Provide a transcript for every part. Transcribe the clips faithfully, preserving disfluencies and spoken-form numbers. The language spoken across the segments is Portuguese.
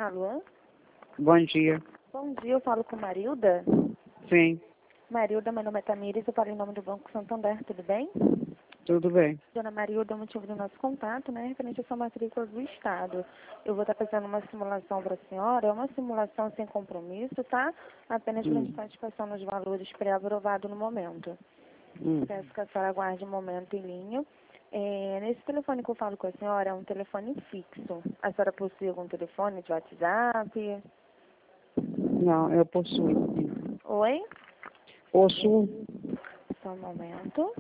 Alô? Bom dia. Bom dia, eu falo com Marilda. Sim, Marilda, meu nome é Tamires, eu falo em nome do Banco Santander, tudo bem? tudo bem. Dona Marilda, o motivo do nosso contato, né, referente à sua matrícula do Estado. Eu vou estar fazendo uma simulação para a senhora, é uma simulação sem compromisso, tá? Apenas para a gente Hum. satisfação nos valores pré-aprovado no momento. Hum. Peço que a senhora aguarde um momento em linha. É, nesse telefone que eu falo com a senhora, é um telefone fixo. A senhora possui algum telefone de WhatsApp? Não, eu possuo. sim. Oi? Possuo. Só um momento.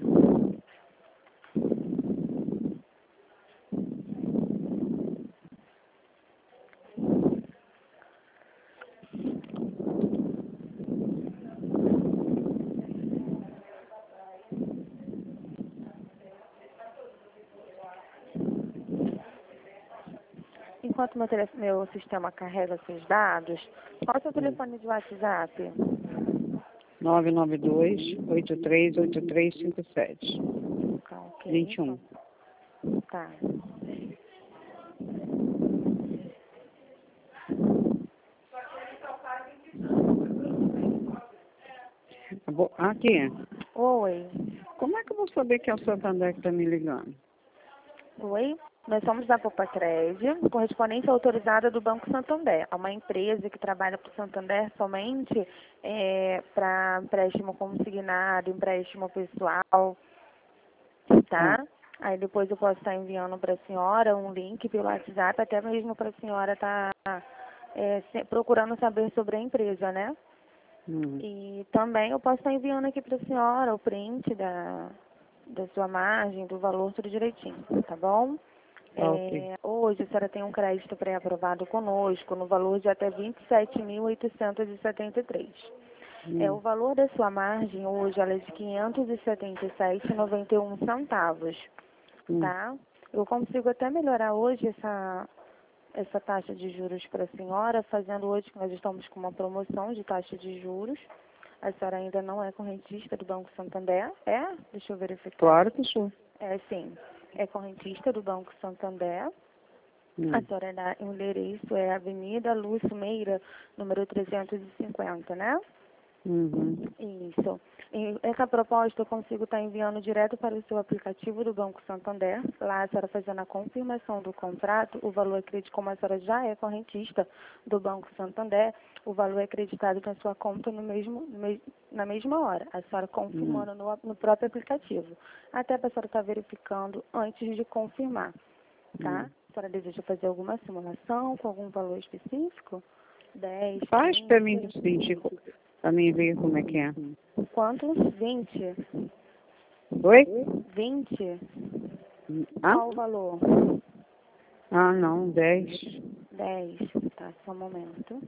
Enquanto meu, tele- meu sistema carrega seus dados, qual é o seu telefone de WhatsApp? nove nove dois, oito três oito três cinco sete. Tá, ok. vinte e um. Tá. Bo- Aqui, Oi. como é que eu vou saber que é o Santander que está me ligando? Oi? Nós somos da Popacred, correspondente autorizada do Banco Santander. É uma empresa que trabalha para o Santander somente é, para empréstimo consignado, empréstimo pessoal, tá? Aí depois eu posso estar enviando para a senhora um link pelo WhatsApp, até mesmo para a senhora estar é, se- procurando saber sobre a empresa, né? Hum. E também eu posso estar enviando aqui para a senhora o print da, da sua margem, do valor, tudo direitinho, tá bom? Ah, ok. É, hoje a senhora tem um crédito pré-aprovado conosco no valor de até vinte e sete mil oitocentos e setenta e três. É, o Hum. valor da sua margem hoje ela é de quinhentos e setenta e sete reais e noventa e um centavos, Hum. tá? Eu consigo até melhorar hoje essa, essa taxa de juros para a senhora, fazendo hoje que nós estamos com uma promoção de taxa de juros. A senhora ainda não é correntista do Banco Santander? É? Deixa eu verificar. Claro que sou. É, sim. É correntista do Banco Santander. Hum. A senhora, dá- o endereço é Avenida Lúcio Meira, número trezentos e cinquenta, né? Uhum. Isso. E essa proposta eu consigo estar enviando direto para o seu aplicativo do Banco Santander. Lá a senhora fazendo a confirmação do contrato, o valor é acreditado, como a senhora já é correntista do Banco Santander, o valor é acreditado na sua conta no mesmo, no mes- na mesma hora. A senhora confirmando no, no próprio aplicativo. Até para a senhora estar verificando antes de confirmar, tá? Hum. A senhora deseja fazer alguma simulação com algum valor específico? dez, Faz para mim quinze, sentir, para mim ver como é que é. quantos? vinte. Oi? vinte? Ah? Qual o valor? Ah, não, dez. dez. Tá, só um momento.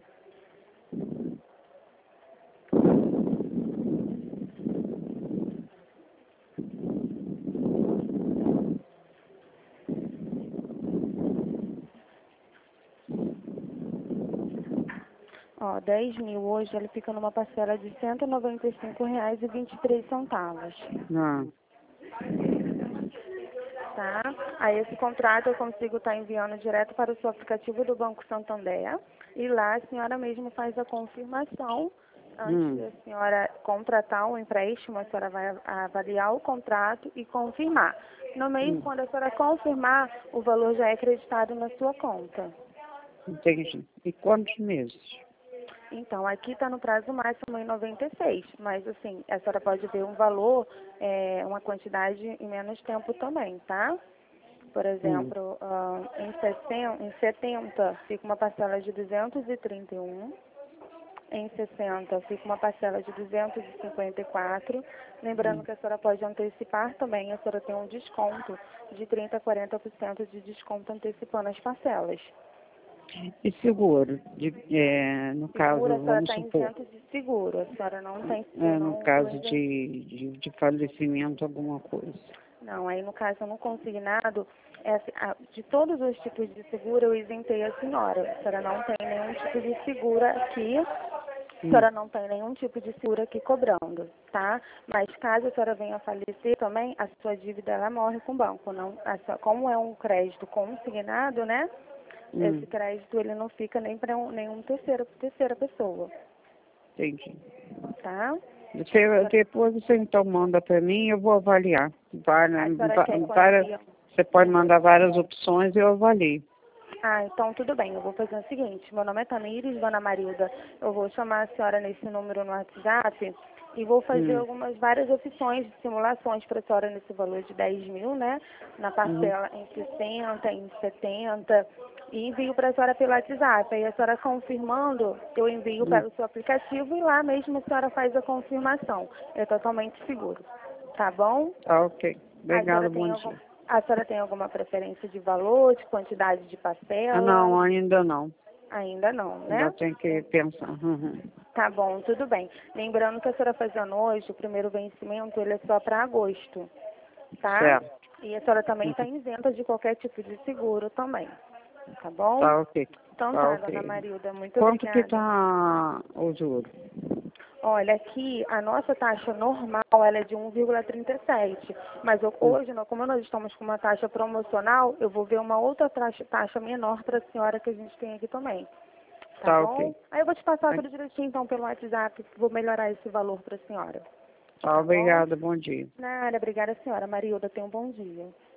Ó, dez mil hoje, ele fica numa parcela de cento e noventa e cinco reais e vinte e três centavos. Não. Tá? Aí esse contrato eu consigo estar enviando direto para o seu aplicativo do Banco Santander. E lá a senhora mesmo faz a confirmação. Antes Hum. da senhora contratar um empréstimo, a senhora vai avaliar o contrato e confirmar. No mês, Hum. quando a senhora confirmar, o valor já é acreditado na sua conta. Entendi. E quantos meses? Então, aqui está no prazo máximo em noventa e seis, mas assim, a senhora pode ver um valor, é, uma quantidade em menos tempo também, tá? Por Hum. exemplo, ah, em, sessenta, em setenta fica uma parcela de duzentos e trinta e um, em sessenta fica uma parcela de duzentos e cinquenta e quatro, lembrando que a senhora pode antecipar também, a senhora tem um desconto de trinta a quarenta por cento de desconto antecipando as parcelas. E seguro? De, é, no caso, Seguro, a senhora vamos está supor, isento de seguro, a senhora não tem, eu é, no não, eu caso isento. de, de, de falecimento, alguma coisa. Não, aí no caso no consignado, é assim, a- de todos os tipos de seguro eu isentei a senhora. A senhora não tem nenhum tipo de seguro aqui, a Hum. senhora não tem nenhum tipo de seguro aqui cobrando, tá? Mas caso a senhora venha a falecer também, a sua dívida ela morre com o banco. Não, a sua- como é um crédito consignado, né? Hum. Esse crédito ele não fica nem para um, nenhum terceira, terceira pessoa, Entendi. tá? Você, depois você então manda para mim e eu vou avaliar. Várias, A senhora quer várias, quando você pode mandar várias opções e eu avalio. Ah, então tudo bem. Eu vou fazer o seguinte. Meu nome é Tamires, Dona Marilda. Eu vou chamar a senhora nesse número no WhatsApp e vou fazer Hum. algumas várias opções de simulações para a senhora nesse valor de dez mil, né? Na parcela Uhum. em sessenta, em setenta. E envio para a senhora pelo WhatsApp. Aí a senhora confirmando, eu envio Hum. para o seu aplicativo e lá mesmo a senhora faz a confirmação. É totalmente seguro. Tá bom? Tá, ok. A senhora Obrigada, tem bom algum, dia. a senhora tem alguma preferência de valor, de quantidade de Ah, parcela? não, ainda não. Ainda não, Ainda né? tem que pensar. Uhum. Tá bom, tudo bem. Lembrando que a senhora fazendo hoje, o primeiro vencimento, ele é só para agosto, tá? Certo. E a senhora também está Uhum. isenta de qualquer tipo de seguro também, tá bom? Tá, ok. Então Tá, tá, dona ok. Marilda, muito Quanto que obrigada. tá o juro? Olha, aqui a nossa taxa normal ela é de um vírgula trinta e sete, mas eu- Hum. hoje, nó- como nós estamos com uma taxa promocional, eu vou ver uma outra taxa, taxa menor para a senhora que a gente tem aqui também. Tá Tá, bom? ok. Aí eu vou te passar Tá, tudo direitinho então pelo WhatsApp, vou melhorar esse valor para a senhora. tá, Tá bom? obrigada, bom dia. Nada, obrigada senhora. Marilda, tenha um bom dia.